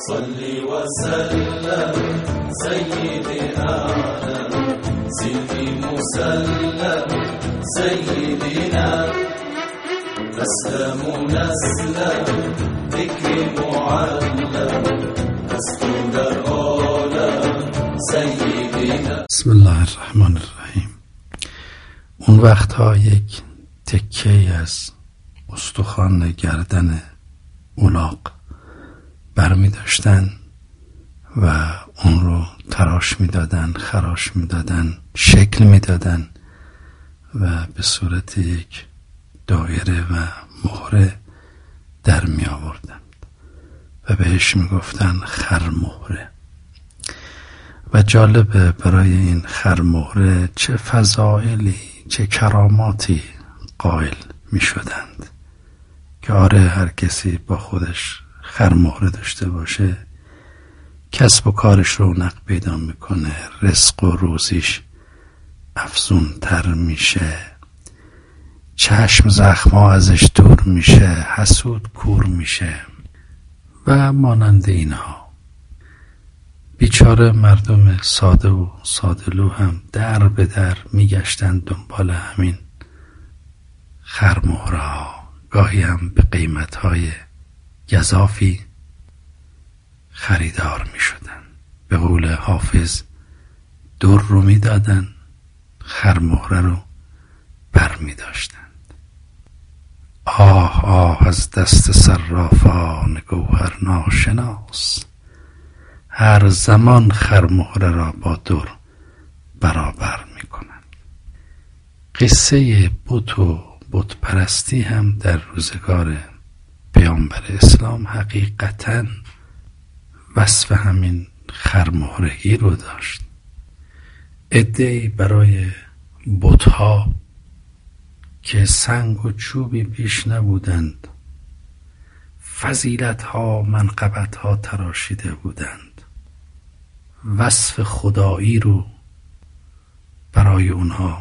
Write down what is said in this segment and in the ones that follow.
صلی و سلم سیدنا سیدی مسلم سیدنا نسلم نسلم ذکر معلم نسل در عالم سیدنا. بسم الله الرحمن الرحیم. اون وقتها یک تکه از استخوان گردن الاغ برمی داشتن و اون رو تراش می دادن، خراش می دادن، شکل می دادن و به صورت یک دایره و مهره در می آوردن و بهش می گفتن خرمهره. و جالبه برای این خرمهره چه فضائلی، چه کراماتی قائل می شدند که آره هر کسی با خودش خرمهره داشته باشه کسب و کارش رونق پیدا میکنه، رزق و روزیش افزون تر میشه، چشم زخما ازش دور میشه، حسود کور میشه و مانند اینها. بیچاره مردم ساده و ساده‌لو هم در به در میگشتن دنبال همین خرمهره ها، گاهی هم به قیمت های گزافی خریدار می شدن. به قول حافظ در رو می دادن، خرمهره رو بر می داشتند. آه آه از دست صرافان گوهر ناشناس، هر زمان خرمهره را با در برابر می کنند. قصه بت و بت پرستی هم در روزگار پیامبر اسلام حقیقتاً وصف همین خرمهرگی رو داشت. عده‌ای برای بت‌ها که سنگ و چوبی پیش نبودند فضیلت‌ها، منقبت‌ها تراشیده بودند، وصف خدایی رو برای اونها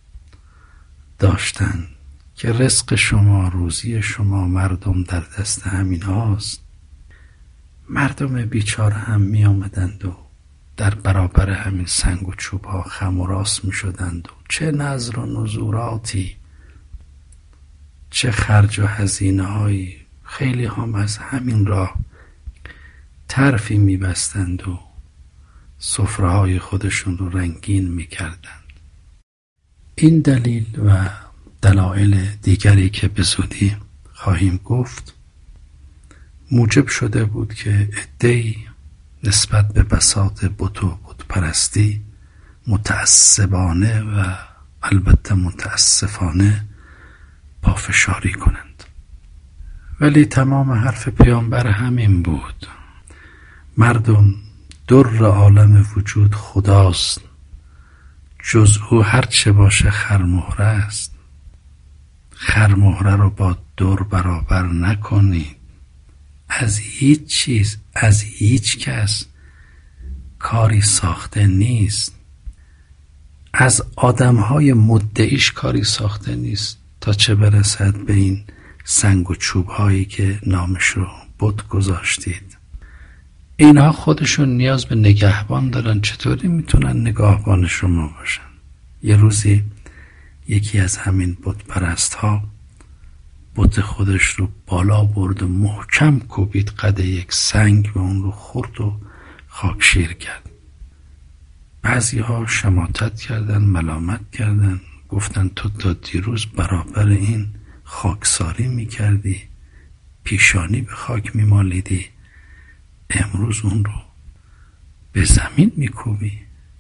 داشتند که رزق شما، روزی شما مردم در دست همین هاست. مردم بیچاره هم می آمدند و در برابر همین سنگ و چوب ها خم و راست می شدند و چه نذر و نذوراتی، چه خرج و هزینه هایی. خیلی هم از همین راه طرفی می بستند و سفره های خودشون رو رنگین می کردند. این دلیل و دلایل دیگری که به زودی خواهیم گفت موجب شده بود که عده‌ای نسبت به بساط بت و بت پرستی متعصبانه و البته متاسفانه پافشاری کنند. ولی تمام حرف پیامبر همین بود: مردم در عالم وجود خداست، جز او هر چه باشه خرمهره است. خرمهره رو با در برابر نکنید. از هیچ چیز، از هیچ کس کاری ساخته نیست. از آدمهای مدعیش کاری ساخته نیست، تا چه برسد به این سنگ و چوب هایی که نامش رو بت گذاشتید. اینها خودشون نیاز به نگهبان دارن. چطوری میتونن نگهبان شما باشن؟ یه روزی یکی از همین بت پرست ها بت خودش رو بالا برد و محکم کوبید قد یک سنگ و اون رو خورد و خاکشیر کرد. بعضی ها شماتت کردن، ملامت کردن، گفتن تو تا دیروز برابر این خاکساری میکردی، پیشانی به خاک میمالیدی، امروز اون رو به زمین میکوبی.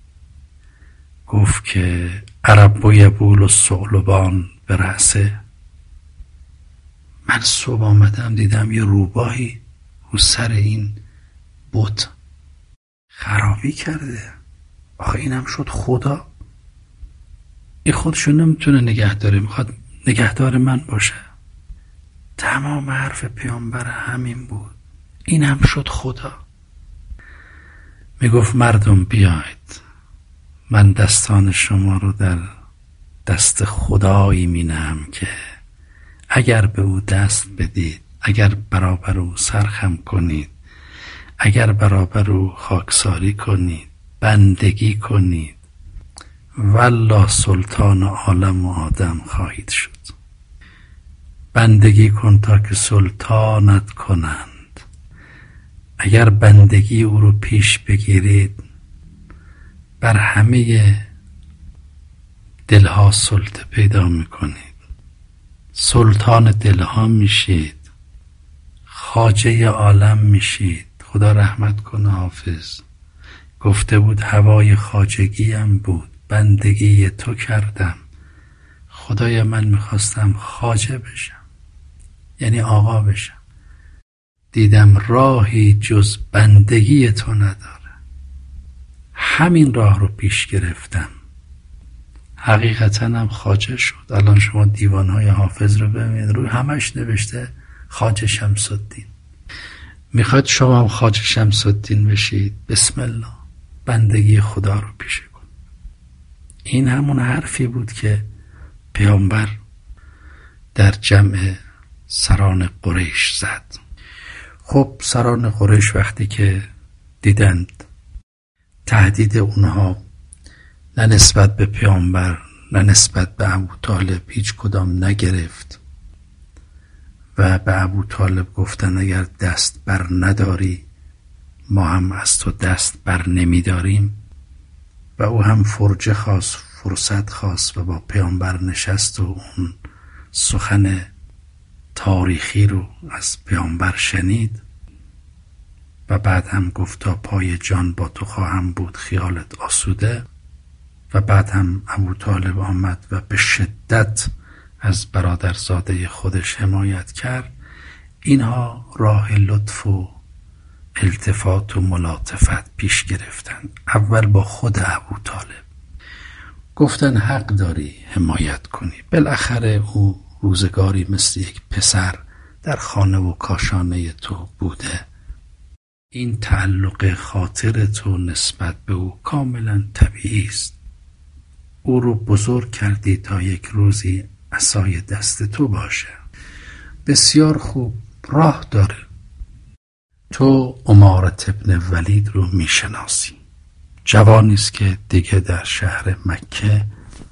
گفت که عرب و یبول و ثعلبان به رأسه. من صبح آمدم دیدم یه روباهی رو سر این بت خرابی کرده. آخه اینم شد خدا؟ این خودشو نمیتونه نگه داره، میخواد نگهدار من باشه. تمام حرف پیامبر همین بود. اینم شد خدا. میگفت مردم بیاید، من دستان شما رو در دست خدایی مینهم که اگر به او دست بدید، اگر برابر او سرخم کنید، اگر برابر او خاکساری کنید، بندگی کنید، والله سلطان عالم و آدم خواهید شد. بندگی کن تا که سلطانت کنند. اگر بندگی او رو پیش بگیرید، بر همه دلها سلطه پیدا میکنید، سلطان دلها میشید، خواجه عالم میشید. خدا رحمت کنه حافظ گفته بود هوای خواجگیم بود، بندگی تو کردم. خدایا من میخواستم خواجه بشم، یعنی آقا بشم، دیدم راهی جز بندگی تو نداره. همین راه رو پیش گرفتم، حقیقتا هم خواجه شد. الان شما دیوانهای حافظ رو ببینید، روی همش نوشته خواجه شمس الدین. میخواید شما هم خواجه شمس الدین بشید؟ بسم الله، بندگی خدا رو پیشه کن. این همون حرفی بود که پیامبر در جمع سران قریش زد. خب سران قریش وقتی که دیدند تهدید اونها نه نسبت به پیامبر نه نسبت به ابوطالب هیچ کدام نگرفت و به ابوطالب گفتن اگر دست بر نداری ما هم از تو دست بر نمیداریم، و او هم فرجه خواست، فرصت خواست و با پیامبر نشست و اون سخن تاریخی رو از پیامبر شنید و بعد هم گفت تا پای جان با تو خواهم بود خیالت آسوده. و بعد هم ابوطالب آمد و به شدت از برادرزاده خودش حمایت کرد. اینها راه لطف و التفات و ملاطفت پیش گرفتند. اول با خود ابوطالب گفتن حق داری حمایت کنی، بالاخره او روزگاری مثل یک پسر در خانه و کاشانه تو بوده، این تعلق خاطر تو نسبت به او کاملا طبیعی است. او رو بزرگ کردی تا یک روزی عصای دست تو باشه. بسیار خوب، راه داره. تو امارة ابن ولید رو میشناسی، جوانی است که دیگه در شهر مکه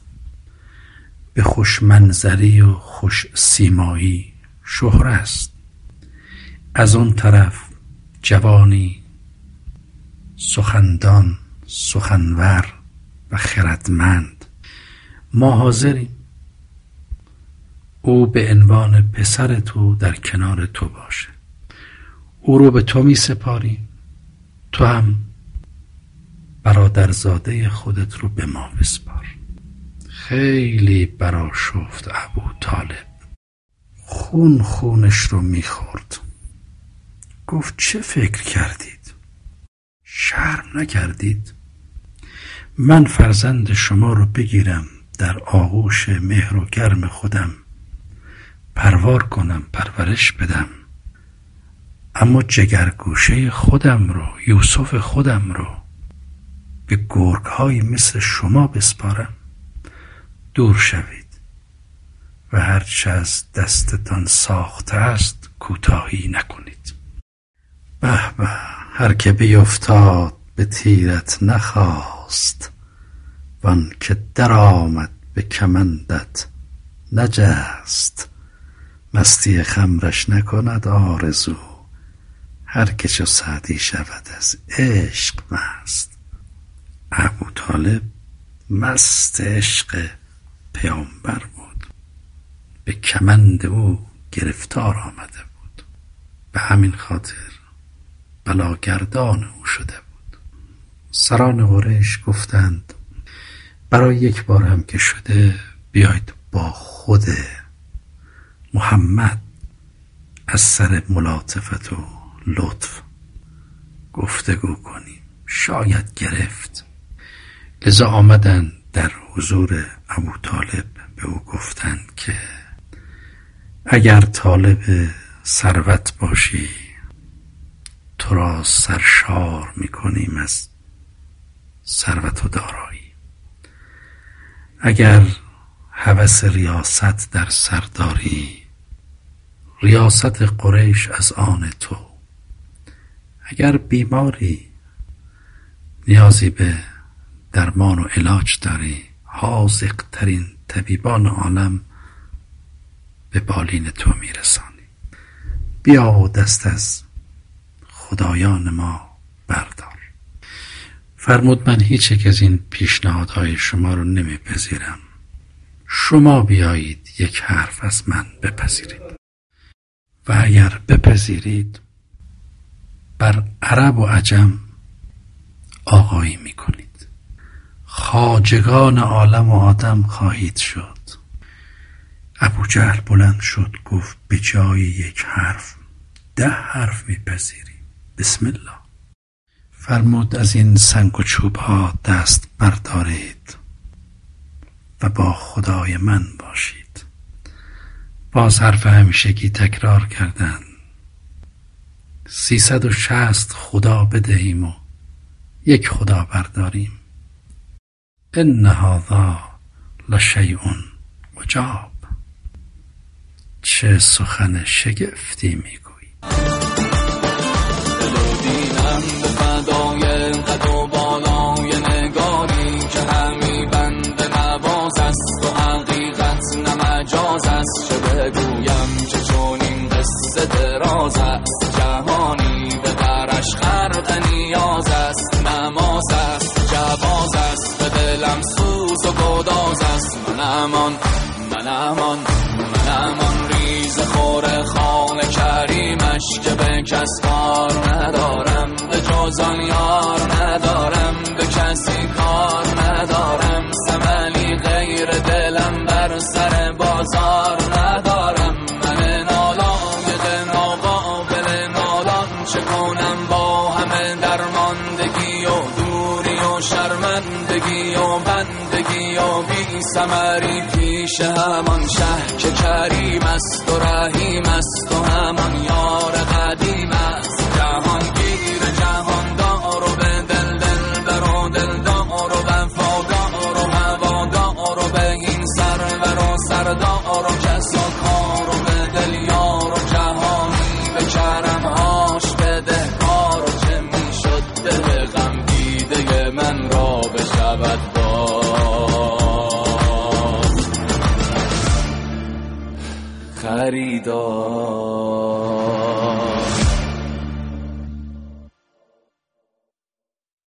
به خوش منظری و خوش سیمایی شهره است. از اون طرف جوانی سخندان، سخنور و خردمند. ما حاضریم او به عنوان پسر تو در کنار تو باشه، او رو به تو می سپاریم، تو هم برادرزاده خودت رو به ما بسپار. خیلی برآشفت ابوطالب، خونش رو میخورد. گفت چه فکر کردید؟ شرم نکردید؟ من فرزند شما رو بگیرم در آغوش مهر و گرم خودم پروار کنم، پرورش بدم، اما جگرگوشه خودم رو، یوسف خودم رو به گرگ‌هایی مثل شما بسپارم؟ دور شوید و هرچه از دستتان ساخته است کوتاهی نکنید. به به، هر که بیفتاد به تیرت نخواست، وان که در آمد به کمندت نجست. مستی خمرش نکند آرزو، هر که چو سعدی شود از عشق مست. ابوطالب مست عشق پیامبر بود، به کمند او گرفتار آمده بود، به همین خاطر بلاگردان او شده بود. سران قریش گفتند برای یک بار هم که شده بیاید با خود محمد از سر ملاطفت و لطف گفتگو کنیم، شاید گرفت. لذا آمدن در حضور ابوطالب به او گفتند که اگر طالب ثروت باشی تو را سرشار میکنیم از ثروت و دارایی، اگر هوس ریاست در سر داری ریاست قریش از آن تو، اگر بیماری نیازی به درمان و علاج داری، حاذق ترین طبیبان عالم به بالین تو میرسانی. بیا و دست از خدایان ما بردار. فرمود من هیچ یک از این پیشنهادهای شما رو نمیپذیرم. شما بیایید یک حرف از من بپذیرید و اگر بپذیرید بر عرب و عجم آقایی میکنید، خواجگان عالم و آدم خواهید شد. ابوجهل بلند شد گفت به جای یک حرف 10 حرف میپذیریم. بسم الله. فرمود از این سنگ و چوب ها دست بردارید و با خدای من باشید. باز حرف همیشگی تکرار کردند. 360 خدا بدهیم و یک خدا برداریم. ان هذا لشیء عجاب. چه سخن شگفتی میگویی. دینم به فدای قد و بالای نگاری که همی بند نواز است و حقیقت نمجاز است. چه بگویم که چون این قصه دراز است، جهانی به برش خرق نیاز است. نماز است جواز است، به دلم سوز و گداز است. من ریز خور خان کریمش که به کس کار ندارم، به جز آن یار ندارم، به کسی کار ندارم. ثملی غیر دلم بر سر بازار ندارم. من نالای ناقابل نالان چه کنم با همه درماندگی و دوری و شرمندگی و بندگی و بی ثمری پیش همان شه که کریم است و رحیم است و همان یار قدیم است. جهانگیر جهاندار و به دل دلبر و دلدار و وفادار و هوادار و به این سرور و سردار و کس و کار و به دل یار و جهانی به کرمهاش بده کار. و چه میشد دل غم دیده من را بشود خریدار.